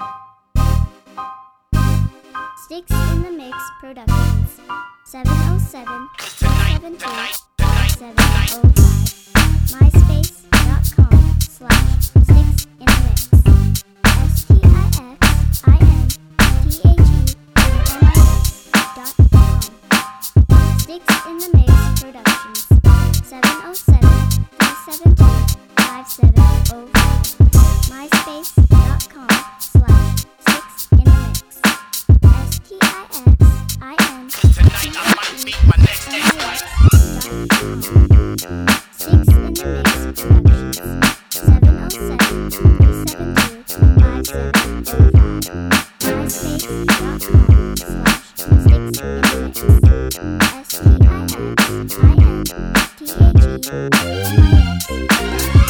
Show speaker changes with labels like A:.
A: Sticks in the Mix Productions. 707-372-5705. MySpace.com/SticksInTheMix. SticksInTheMix.com. Sticks in the Mix Productions. 707-372-5705. MySpace.com/SticksInTheMix.
B: Tonight I might meet my next ex-wife.
A: Sticks in the Mix Productions. 707-372-5705. MySpace.com/SticksInTheMix. SticksInTheMix.